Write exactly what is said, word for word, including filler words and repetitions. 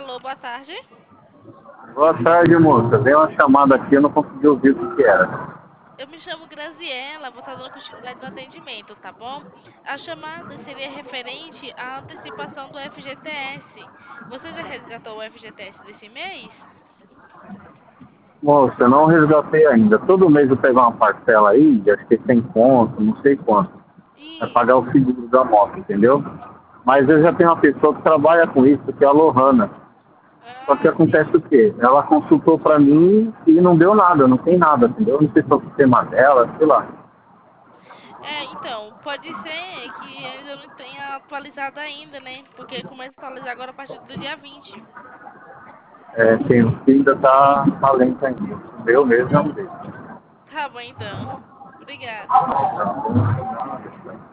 Alô, boa tarde. Boa tarde, moça. Veio uma chamada aqui, eu não consegui ouvir o que era. Eu me chamo Graziela, vou estar dando continuidade no atendimento, tá bom? A chamada seria referente à antecipação do F G T S. Você já resgatou o F G T S desse mês? Moça, eu não resgatei ainda. Todo mês eu pego uma parcela aí, de acho que cem conto, não sei quanto. Vai pagar Isso. o seguro da moto, entendeu? Mas eu já tenho uma pessoa que trabalha com isso, que é a Lohana. Só que Ah, acontece sim. o quê? Ela consultou pra mim e não deu nada, não tem nada, entendeu? Não sei se é o sistema dela, sei lá. É, então, pode ser que ainda não tenha atualizado ainda, né? Porque começa a atualizar agora a partir do dia vinte. É, tem um que ainda tá, tá lento ainda. O meu mesmo é um É, desses. tá bom então. Obrigada.